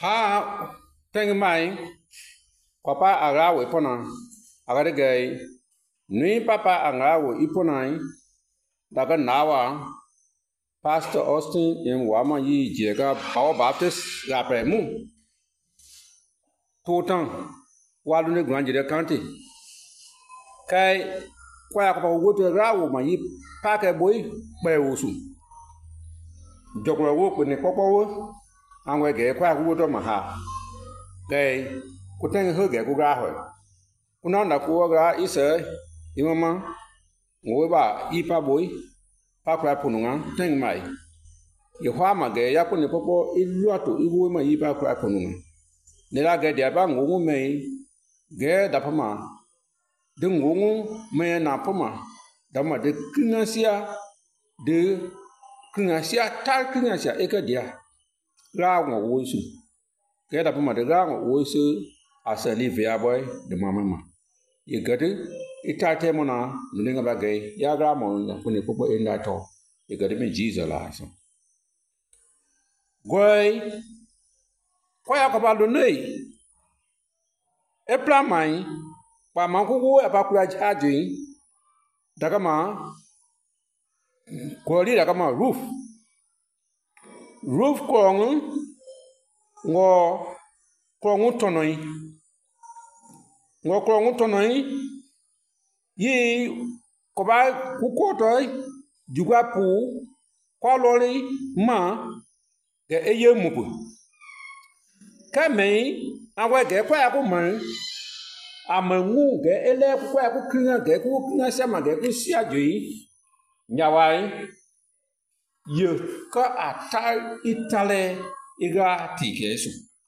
Ha teng mai papa agawe pona agade gay nui papa agawe iponai daga nawa Pastor Austin in Wama yi jega Power Baptist rapre mu totan walu ne granjire county kai kwa ko woto rawo ma yi pake boy pe wosu jogro wo ko ne popo wo anwe ge kwa woto ma ha kai ko ten ho ge ko ga ho kuna na ko ga ise imama ngwe ba ipa boy pa kwa pununga ten mai ye hwa ma ge ya ko ne popo iluato iwo ma yi pa kwa pununga ne la ge dia ba ngu me ge da pama de ngu me na pama da ma de kinasia tal kinasia eka dia ra ngo wo su ge da pama de ra ngo wo su asali via boy de mama ye gade itate mona nulinga ba ge ya ga mo ko ne popo enda to ye gade me Jesus la so goi ko ya ko ba do nei e plan mai pa ma ko wo pa ku ajin daga ma ko ri daga ma roof ko ngo tonoi yi ko ba ku ko toy juga pu ko lori ma ge eye mupu ka mei awe ge kwa ko man amangu ge ele kwa ko kinga sama ge ku sia jui nyawai ye ka atal itale iga tikesu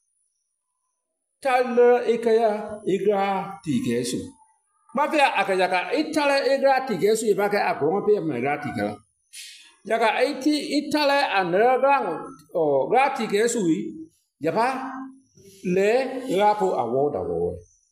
tale ikaya iga tikesu mafia akajaka itale iga tikesu ibaka agonga pe mega tikala yaka itale anragang o ga tikesu yapa le rapo awoda wo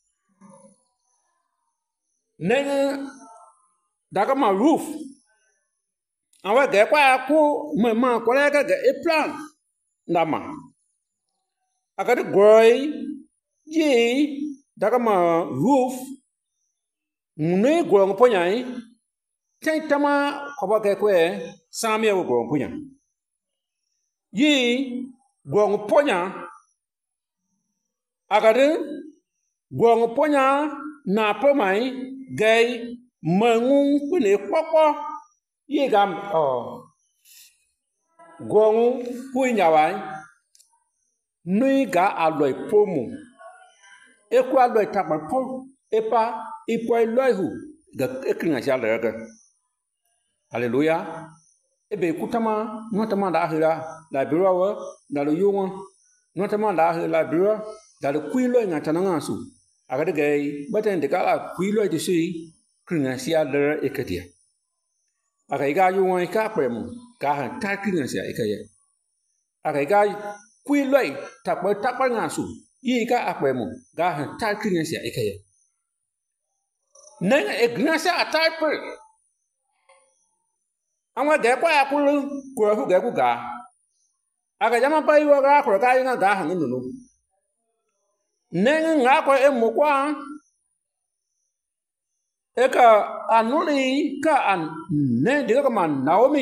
neng daga ma roof awa ge kwa ku mama ko le ga e plan ndama akade groi yi daga ma roof mune gong ponyai tama ko ba ge kwe samye wo gong ponya yi gong ponya akade gong ponya na pomai gay mangung kune popo yi gam gong punyawai nui ga aloi pomu eku aloi takma po epa ipoi loihu ga ekringa shalere hallelujah ebe kutama notama da hira la birawa da lo yunga notama da hira la birawa da lo kuilo ngata nga su agade gay baten de kala kuilo de si kringa shalere ekadia aga iga yunga ka premu ka han ta kringa sha ekaya aga iga kuilo takpa nga su yi ka akwemu ga han ta kringa sha ekaya neng ignasia ataipe anwa ge kwa akulu ko hu ge ku ga aga jama pa iwo ga ko ka ina ga han nunu neng nga ko emu kwa eka anuli ka an ne de ka man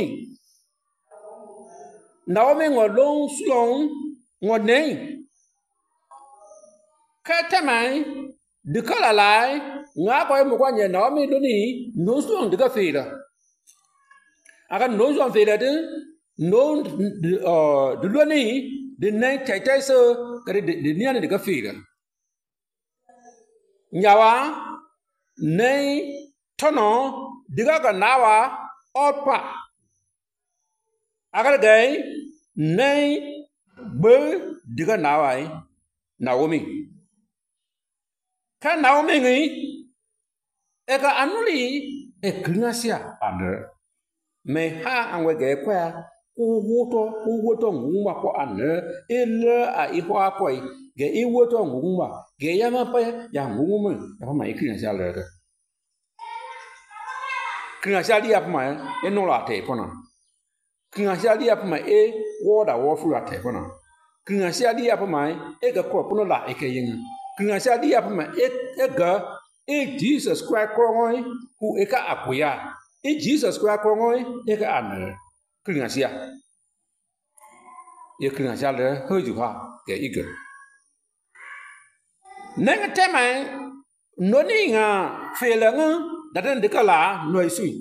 Naomi ngolong sulong ngonei ka tamai de kala lai nga ko emu kwa nye Naomi duni no sulong de ka fira aga no sulong fira de no de loni de nei tai so ka de niane de ka fira nyawa nei tono diga ka nawa opa aga gay nei be diga nawa Naomi ka Naomi ngi eka anuli ekringasia ande me ha anwe ge kwa ku woto ngumba ko ande ele a ihwa ko ge iwoto ngumba ge yama pa ya ngumba ya pa mai kringasia le kringasia dia pa mai eno la te pona kringasia dia pa mai e woda wo fu la te pona kringa sia di apa mai e ga ko puno la e ke yin kringa sia di apa mai e ga e Jesus Christ ko ngoi hu e ka akuya e Jesus Christ ko ngoi e ka an kringa sia ye kringa sia le ho ju ha ke i ga nang te mai no ni nga fe la nga da den de ka la noi sui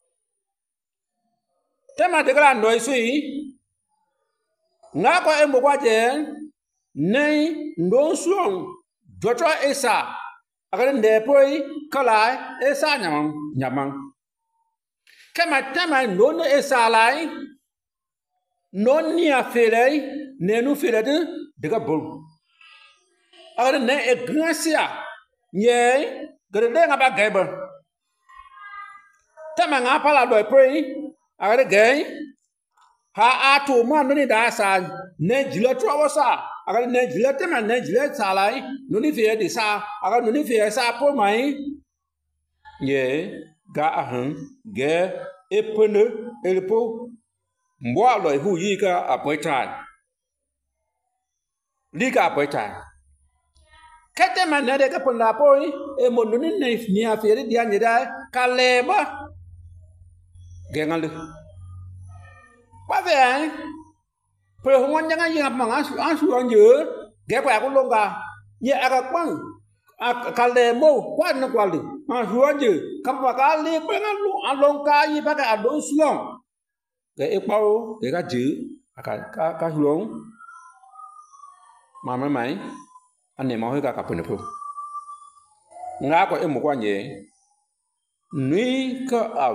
te ma de ka la noi sui nga ko e mo kwa je nei ndo suong joto esa agare nde poi kala esa nyamang kama tama no ne esa lai no ni afere ne nu fere de ga bol agare ne e gracia nye gare de nga ba gaiba tama nga pala do poi agare gai ha atu mo no ni da sa ne jilo tro sa agare ne jilo tema ne jilo sa lai no ni fe de sa agare no ni fe sa po mai ye ga ahan ge epene elpo mbo lo hu yi ka apoita li ka apoita kete man ne de ka pona poi e mo no ni a fe de dia ni da ka leba ge ngalu ba về pero hon yang yang apa ngas suang je ge kwa ko longa ye aga kwang kale mo kwa na kwa li suang je ka pa ka li pe na lu alonga yi ba ka do suang ge e pau ge ka ji ka suang ma mai ane ma ho ka pe ne pu nga ko e mo kwa nye ni ka a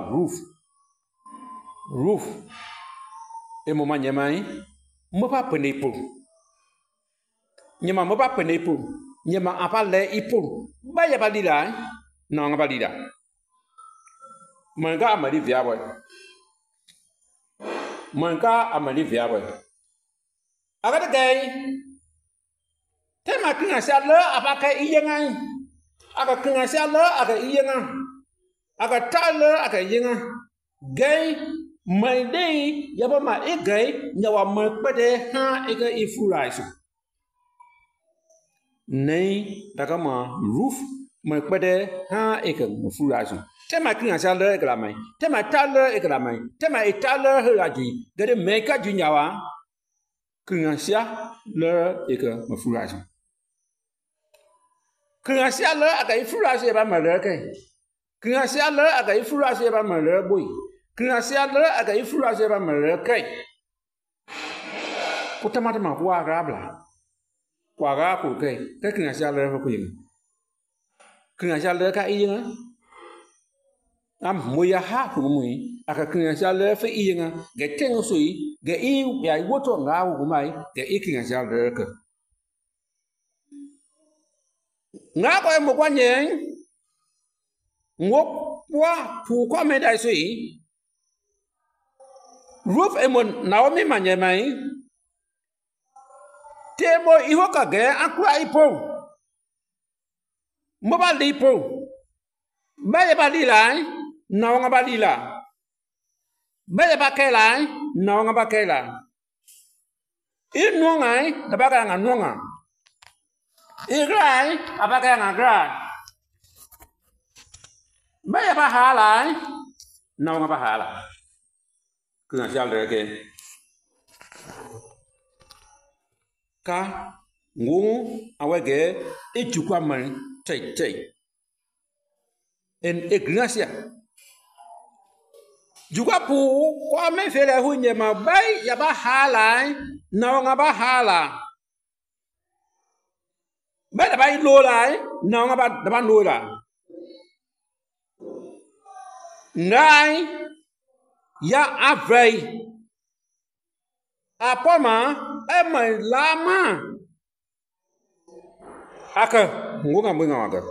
roof e mo manya mai mo pa penipu nyama mo pa penipu nyama apa le ipu ba ya balida no nga balida manga amali viabo agada gay tema kinga sa le apa ka iyenga aga kinga sa le aga iyenga aga ta le aga iyenga gay mai dei yaba ma egay nyawa ma pede ha ega ifuraisu nei daga ma roof ma pede ha ega ifuraisu tema kinga sa le ega mai tema ta le ega mai tema itala helaji gade meka junyawa kinga sia le ega ifuraisu kinga sia le aga ifuraisu ba ma le kai kinga sia le aga ifuraisu ba ma le boy kina sia le aga ifura se ba mere kai putamata ma kwa rabla kwa ga ku kai ka kina sia le ko yin kina sia le ka yin am moya ha ku mui aka kina sia le fe yin ga teng sui ga i ya woto nga ku mai ga kina sia le ka nga ko mo kwa nyen ngop wa pu kwa me dai sui roof emon Naomi manyemai tebo iho kage akwa ipo mobali ipo baye balila nawanga balila baye bakela nawanga bakela inongai dabaga nganonga igrai abaga ngagra baye bahala nawanga bahala kuna jalre ke ka ngung awege echukwa man tai en ignacia juga pu kwa me fere hunye ma bai ya ba hala na nga ba hala ba da bai lo lai na nga ba da ban lo la ngai ya avei apoma ema lama aka ngunga mwinga waga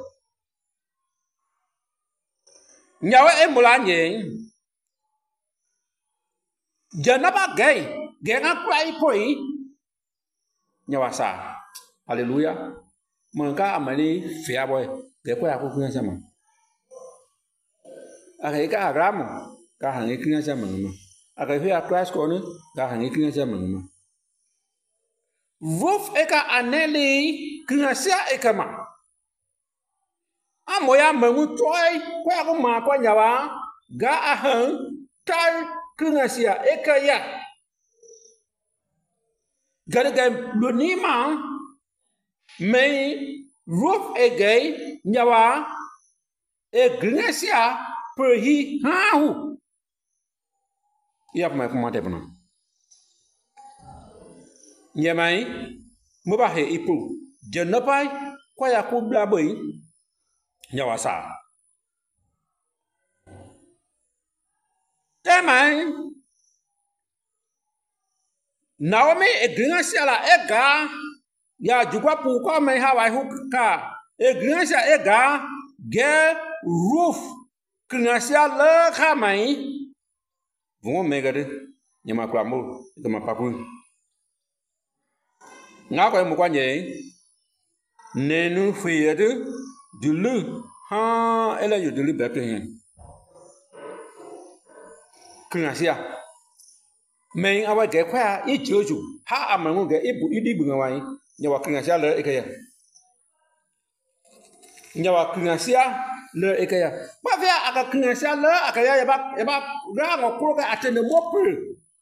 nyawe emula nye janaba gay genga kwai poi nyawa sa haleluya manka amani fia boy ge kwa ku kunya sama aka ka agramo ka hangi kinya sama ma aka fia class ko ne ka hangi kinya sama ma Roof eka aneli kinasia eka ma. Amoya mengu toy kwa ko ma kwa nyawa ga ahan tal kinasia eka ya. Gadaga lunima may roof egay nyawa e kinasia per hi hahu. Yap ma kuma te bana. Nyamai mubahe ipu jenapai kwa ya kubla boy nyawa sa. Temai Naomi egrinsia la ega ya jukwa pu kwa me hawa huka egrinsia ega ge roof krinsia le khamai vongo megade nyama kwa mo kama papu nga ko mo kwanye nenu fiyede dulu ha ela yo dulu bepte krinsia men awa ge kwa I joju ha amangu ge ibu idi bu ngawai nyawa krinsia le ekaya nyawa krinsia le ekaya ba via aka krinsia le akaya yaba ra ngokro ka atene mope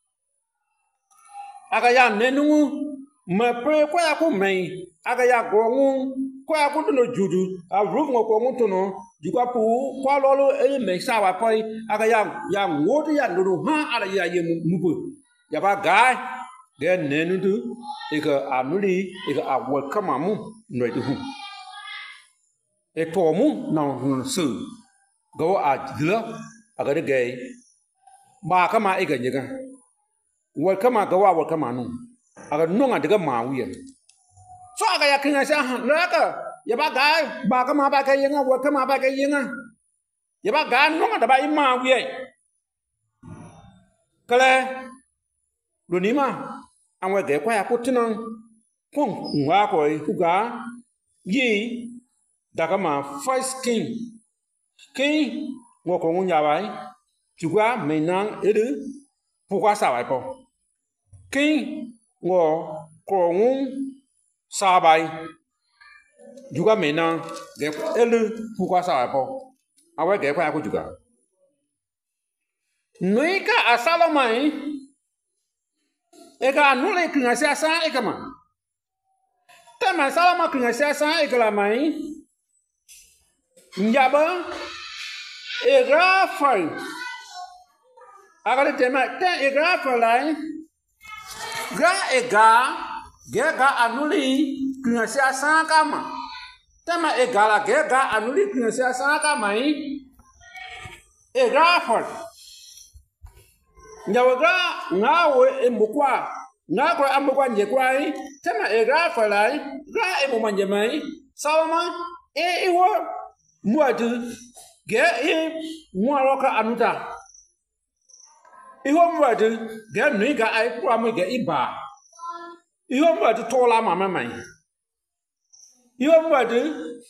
akaya nenu ma pre kwa ya ku men akaya gongu kwa ya ku no juju a roof ngoko nguto no jukwa pu kwa lolo e me sawa poi akaya ya ngoti ya nduru ha ala ya ye mupu ya ba gai de nenu du eka anuli eka awol kamamu no du e tomu na su go a dila aga de gay ba kama eka nyega wol kama go wa wol kama nu aga nonga de ma wiye so aga ya kinga sa laka ya ba gai ba kama ba kai yenga wol kama ba kai yenga ya ba ga nonga da ba I ma wiye kale lunima amwe ge kwa ya kutina kong ngwa ko huga yi dakama first king ngoko ngunya bai jugwa menang edu pukwa sawai po king ngo ko ngun sabai juga menang ge elu pukwa sawai po awe ge kwa ya ku juga nuika asalomai eka nule kinasia sa eka ma. Tema salama kinasia sa eka la mai. Njaba ega fal. Agale tema ten ega falai. Ga ega gega anuli kinasia sa kama. Tema ega la gega anuli kinasia sa kama ega fal. Nyawaga ngawe emukwa ngako amukwa njekwai tena ega falai ga emumanje mai salama iwo muadu ge muaroka anuta iwo muadu ge niga ai kwa mu ge iba iwo muadu tola mama mai iwo muadu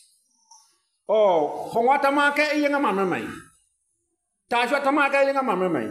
hongwata make yenga mama mai taswa tamaka yenga mama mai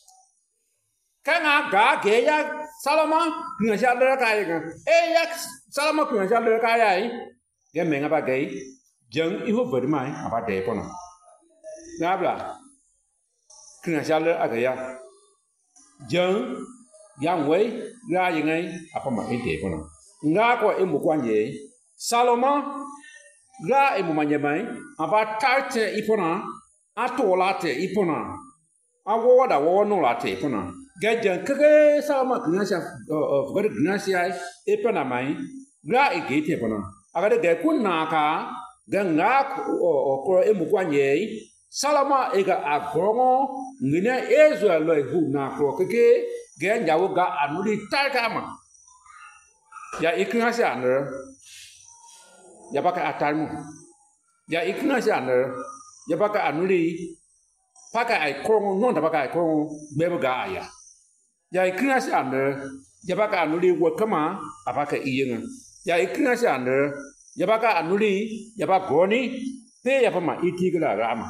Kanga ga geya salama kinasia le kai ga ya salama kinasia le kai ai ge menga ba ge jeng I ho ver mai aba de pono ngabla kinasia le aga ya jeng yang wei ga yin ai apa ma de pono nga ko e mu kwanje salama ga e mu manje mai aba tarte ipona atola te ipona awo da wo no la te ipona Gajan kage sama kinasia gade kinasia epana mai gra egete pona agade ga kunna ka ganga ko emukwanye salama ega agongo ngine ezo lo hu na ko kage ga nyawo ga anuli tarkama ya ikinasia ne ya baka atalmu ya ikinasia ne ya baka anuli paka ai kongo non da baka ai kongo bebo ga aya ya ikrinasi ande jabaka anuli wakama apaka iyenga ya ikrinasi ande jabaka anuli jabaka goni pe yapama itigla rama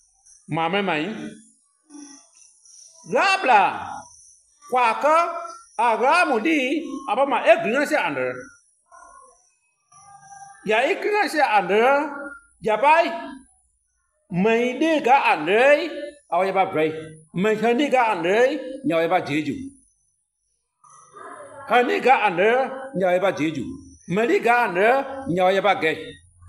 mama mai labla kwaka Agora di apa ma ignorância andere. Ya ignorância andere, ya pai. Mày đi cả anh đấy, ao ba bray. Mày thân đi cả anh đấy, nhau ba jeju. Thân đi cả anh đấy, nhau ba jeju. Mày đi cả anh đấy, nhau ba gay.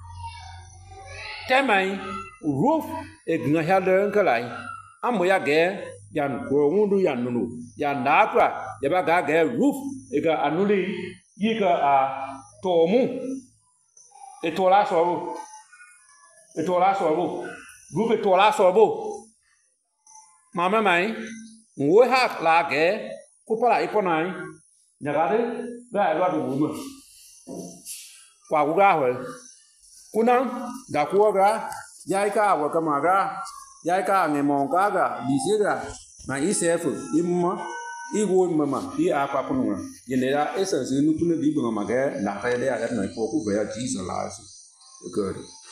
Thế mày roof ignorância andere cái lại. Amo ya gay. Yan kuongundu yan nunu yan nakra yaba ga roof ega anuli yiga tomu etola sobo roof etola sobo mama mai ngoi ha la ge kupala iponai nyagade ga ro du mu kwa ku ga ho kunang ga ku ga yai ka wa kama ga yai ka nge mon ka ga di se ga ma isefu imma iwo mama i akwa punwa yenera esa zinu kuna bi ngama ga na ta ya ga na ko ku ga Jesus la su good